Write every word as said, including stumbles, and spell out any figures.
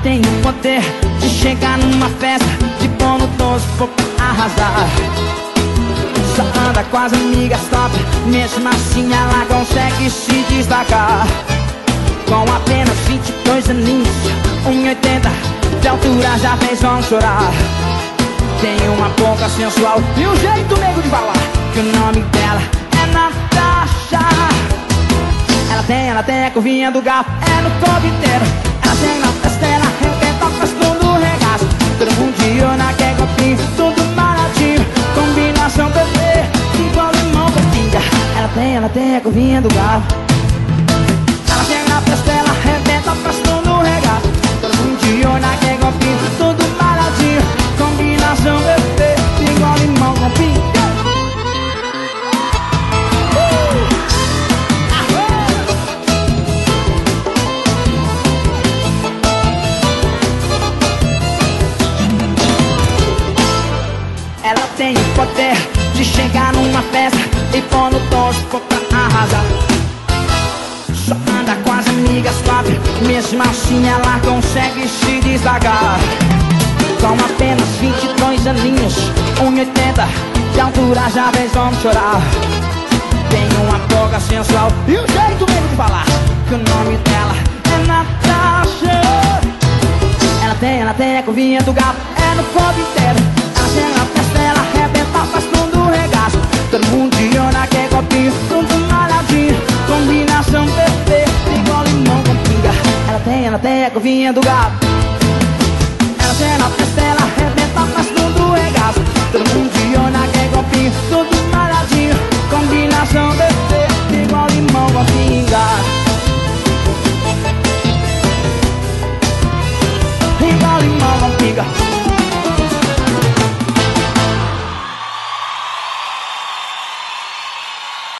tem o poder de chegar numa festa, de pôr no doce for pra arrasar. Só anda com as amigas top, mesmo assim ela consegue se destacar. Com apenas vinte e dois aninhos, um e oitenta de altura já fez homem chorar. Tem uma boca sensual e um jeito meio de falar, que o nome dela é Natasha. Ela tem, ela tem a curvinha do gato, é no corpo inteiro. Ela tem na testa, ela arrebenta, faz tudo regaço. Todo mundo de olho, quer copinho, tudo maladinho. Combinação perfeita, igual limão com pinga. Ela tem, ela tem a curvinha do gato. Ela tem na testa, ela arrebenta, faz tudo regaço. Todo mundo de olho, quer copinho, tudo maladinho. Combinação perfeita, igual limão com pinga. Ela tem o poder de chegar numa festa e pôr no doce for pra arrasar. Só anda com as amigas top, mesmo assim ela consegue se destacar. Com apenas vinte e dois aninhos, um e oitenta de altura já fez homem chorar. Tem uma boca sensual e um jeito mesmo de falar, que o nome dela é Natasha. Ela tem, ela tem a curvinha do gato, é no corpo inteiro. Ela tem na festa, ela arrebenta, faz tudo regaço. Todo mundo de olho, quer copinho, tudo malhadinho. Combinação perfeita, igual limão com pinga. Ela tem, ela tem a curvinha do gato. Ela tem na